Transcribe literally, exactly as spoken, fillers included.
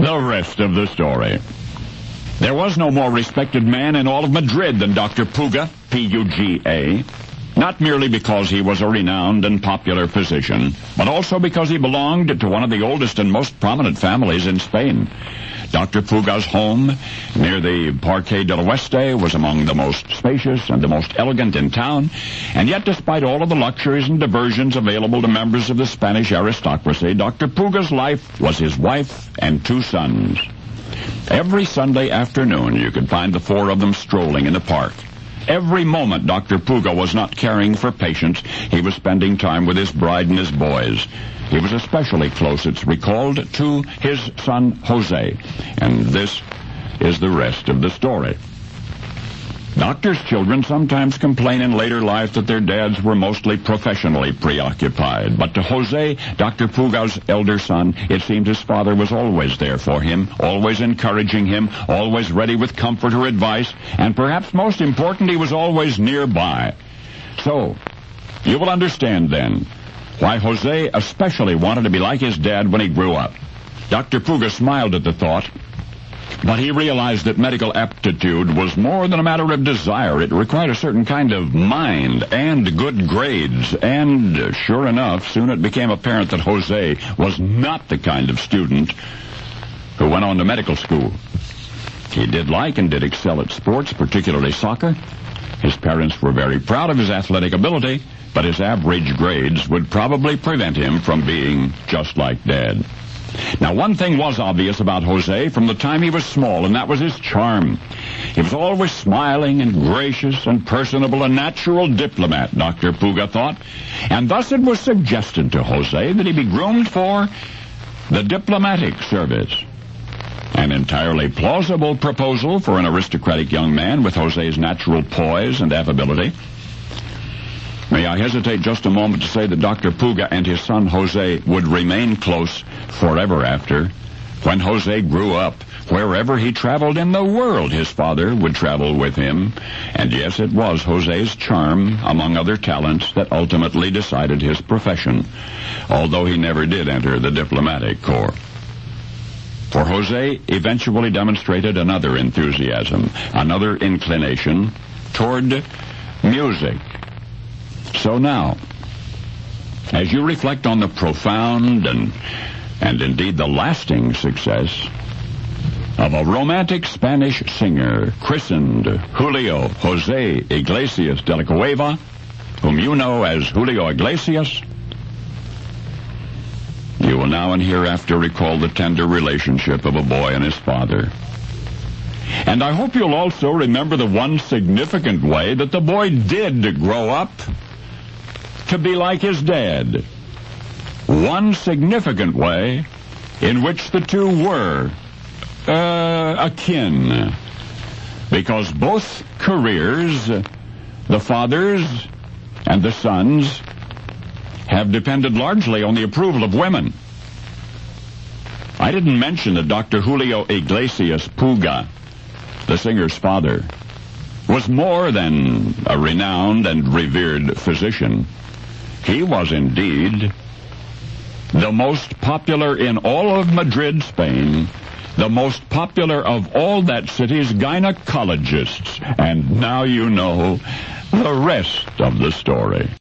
The rest of the story. There was no more respected man in all of Madrid than Doctor Puga, P U G A, not merely because he was a renowned and popular physician, but also because he belonged to one of the oldest and most prominent families in Spain. Doctor Puga's home near the Parque del Oeste was among the most spacious and the most elegant in town, and yet despite all of the luxuries and diversions available to members of the Spanish aristocracy, Doctor Puga's life was his wife and two sons. Every Sunday afternoon you could find the four of them strolling in the park. Every moment Doctor Puga was not caring for patients, he was spending time with his bride and his boys. He was especially close, it's recalled, to his son Jose. And this is the rest of the story. Doctors' children sometimes complain in later life that their dads were mostly professionally preoccupied. But to Jose, Doctor Puga's elder son, it seemed his father was always there for him, always encouraging him, always ready with comfort or advice, and perhaps most important, he was always nearby. So, you will understand then why Jose especially wanted to be like his dad when he grew up. Doctor Puga smiled at the thought, but he realized that medical aptitude was more than a matter of desire. It required a certain kind of mind and good grades. And sure enough, soon it became apparent that Jose was not the kind of student who went on to medical school. He did like and did excel at sports, particularly soccer. His parents were very proud of his athletic ability, but his average grades would probably prevent him from being just like Dad. Now, one thing was obvious about Jose from the time he was small, and that was his charm. He was always smiling and gracious and personable, a natural diplomat, Doctor Puga thought. And thus it was suggested to Jose that he be groomed for the diplomatic service. An entirely plausible proposal for an aristocratic young man with Jose's natural poise and affability. May I hesitate just a moment to say that Doctor Puga and his son Jose would remain close forever after. When Jose grew up, wherever he traveled in the world, his father would travel with him. And yes, it was Jose's charm, among other talents, that ultimately decided his profession, although he never did enter the diplomatic corps. For Jose eventually demonstrated another enthusiasm, another inclination toward music. So now, as you reflect on the profound and, and indeed the lasting success of a romantic Spanish singer christened Julio Jose Iglesias de la Cueva, whom you know as Julio Iglesias, you will now and hereafter recall the tender relationship of a boy and his father. And I hope you'll also remember the one significant way that the boy did grow up to be like his dad. One significant way in which the two were uh, akin. Because both careers, the father's and the son's, have depended largely on the approval of women. I didn't mention that Doctor Julio Iglesias Puga, the singer's father, was more than a renowned and revered physician. He was indeed the most popular in all of Madrid, Spain, the most popular of all that city's gynecologists. And now you know the rest of the story.